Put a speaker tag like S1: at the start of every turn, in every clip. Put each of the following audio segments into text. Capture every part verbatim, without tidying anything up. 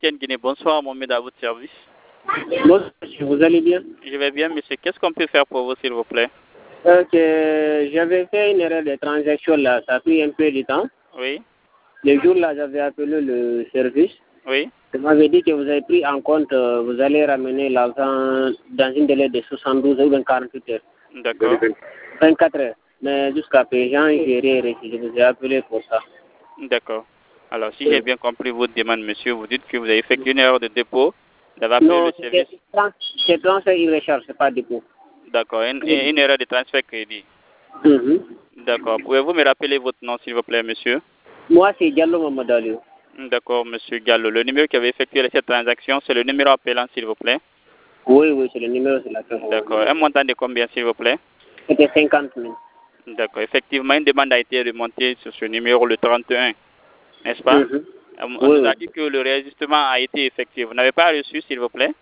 S1: Tienne Guinée, bonsoir, Mohamed, à votre service.
S2: Bonjour, monsieur, vous allez bien?
S1: Je vais bien, monsieur. Qu'est-ce qu'on peut faire pour vous, s'il vous plaît?
S2: Ok, j'avais fait une erreur de transaction là, ça a pris un peu de temps.
S1: Oui,
S2: Le jour là, j'avais appelé le service.
S1: oui.
S2: Vous m'avez dit que vous avez pris en compte, euh, vous allez ramener l'argent dans une délai de soixante-douze ou bien quarante-huit heures.
S1: D'accord.
S2: vingt-quatre heures. Mais jusqu'à présent, j'ai rien reçu. Je vous ai appelé pour ça.
S1: D'accord. Alors, si
S2: Oui.
S1: j'ai bien compris votre demande, monsieur, vous dites que vous avez effectué une erreur de dépôt, vous avez appelé
S2: Non,
S1: le service.
S2: c'est trans- c'est transfert irrécharge, c'est pas dépôt.
S1: D'accord, une, une erreur de transfert crédit.
S2: Mhm.
S1: D'accord. Pouvez-vous me rappeler votre nom, s'il vous plaît, monsieur?
S2: Moi, c'est Diallo Mamadalio.
S1: D'accord, monsieur Gallo. Le numéro qui avait effectué cette transaction, c'est le numéro appelant, s'il vous plaît.
S2: Oui, oui, c'est le numéro de la personne.
S1: D'accord. Un montant de combien, s'il vous plaît?
S2: C'était cinquante mille.
S1: D'accord. Effectivement, une demande a été remontée sur ce numéro le trente et un, n'est-ce pas?
S2: Mhm.
S1: On
S2: Oui,
S1: nous a
S2: oui.
S1: dit que le réajustement a été effectué. Vous n'avez pas reçu, s'il vous plaît?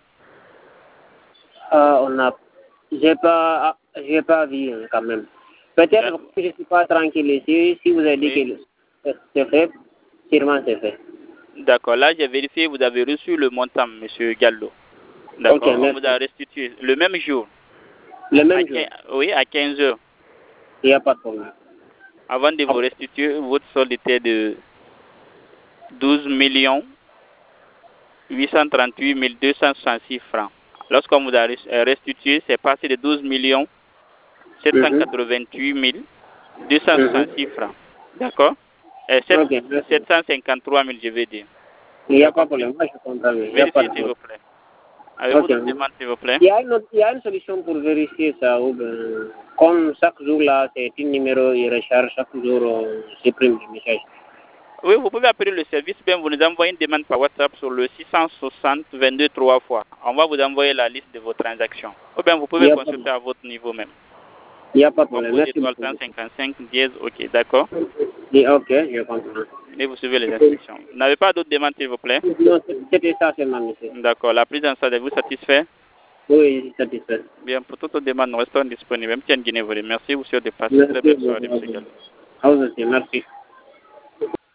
S2: Euh, on a, j'ai pas, j'ai pas vu hein, quand même. Peut-être que je suis pas tranquille ici. Si vous avez dit
S1: Oui.
S2: que c'est fait, sûrement c'est fait.
S1: D'accord. Là, j'ai vérifié, vous avez reçu le montant, monsieur Gallo. D'accord.
S2: Ok,
S1: On vous a
S2: merci.
S1: restitué le même jour.
S2: Le
S1: À
S2: même jour,
S1: quinze oui, à quinze heures.
S2: il n'y a pas de problème.
S1: Avant de vous restituer, votre solde était de douze millions huit cent trente-huit mille deux cent soixante-six francs. Lorsqu'on vous a restitué, c'est passé de douze millions sept cent quatre-vingt-huit mille deux cent soixante-six francs. D'accord? Et
S2: Ok, merci.
S1: sept cent cinquante-trois mille, je vais dire.
S2: Il n'y
S1: Vous
S2: a
S1: avez
S2: pas de
S1: compris?
S2: problème. Moi, je comprends. Il n'y a pas
S1: Vérifiez,
S2: de
S1: s'il vous
S2: problème.
S1: plaît. Avez-vous
S2: Ok.
S1: d'autres demandes, s'il vous plaît?
S2: Il y, a une autre- il y a une solution pour vérifier ça. Ou bien, comme chaque jour là, c'est un numéro, il recharge chaque jour, on supprime le message.
S1: Oui, vous pouvez appeler le service, bien vous nous envoyez une demande par WhatsApp sur le six cent soixante vingt-deux trois fois. On va vous envoyer la liste de vos transactions. Ou bien vous
S2: Il n'y
S1: pouvez
S2: a, pas de-
S1: consulter à votre niveau même.
S2: il y a pas de problème.
S1: Composé
S2: Merci
S1: étoile
S2: beaucoup.
S1: cent cinquante-cinq dièse, ok, d'accord.
S2: Et ok, je comprends.
S1: Et vous suivez les instructions. Vous n'avez pas d'autres demandes, s'il vous plaît?
S2: Non, c'était ça seulement, monsieur.
S1: D'accord. La prise en charge, vous satisfait?
S2: Oui, je suis satisfait.
S1: Bien, pour toute demande, nous restons disponibles. Même si Guinée vous remercie, vous souhaitez de passer une très
S2: Merci
S1: belle soirée,
S2: beaucoup.
S1: M. Gallo.
S2: À vous aussi, merci.